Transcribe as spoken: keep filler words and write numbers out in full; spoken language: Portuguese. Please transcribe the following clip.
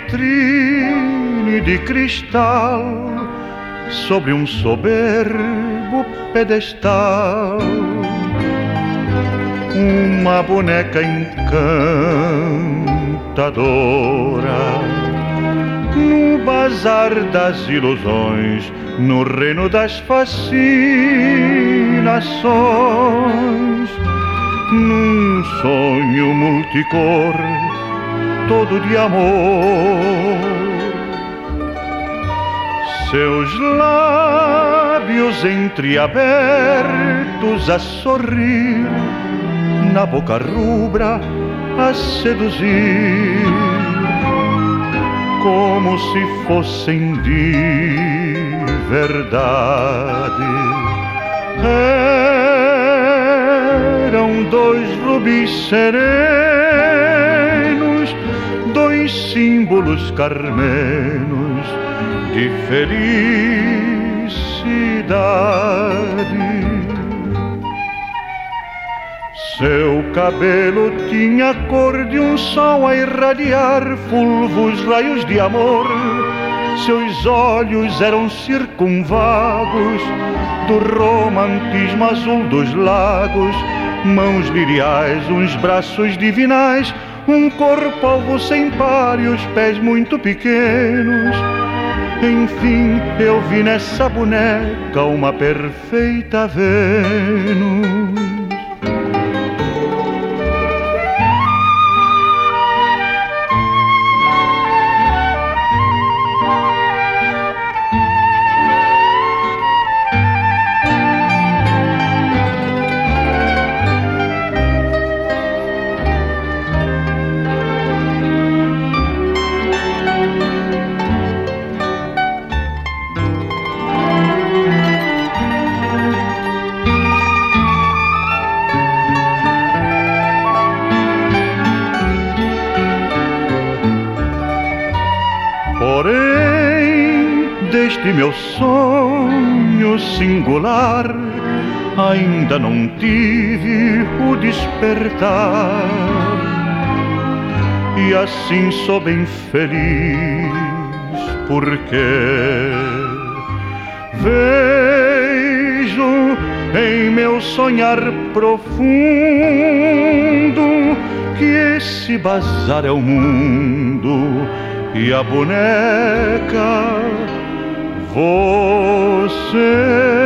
vitrine de cristal, sobre um soberbo pedestal, uma boneca encantadora, no bazar das ilusões, no reino das fascinações, num sonho multicor, todo de amor. Seus lábios entreabertos a sorrir, na boca rubra a seduzir, como se fossem de verdade. Eram dois rubis serenos, dois símbolos carmenos de felicidade. Seu cabelo tinha a cor de um sol a irradiar fulvos raios de amor. Seus olhos eram circunvagos do romantismo azul dos lagos. Mãos liriais, uns braços divinais, um corpo alvo sem par e os pés muito pequenos. Enfim, eu vi nessa boneca uma perfeita Vênus. Porém, deste meu sonho singular, ainda não tive o despertar. E assim sou bem feliz, porque vejo em meu sonhar profundo que esse bazar é o mundo e a boneca você.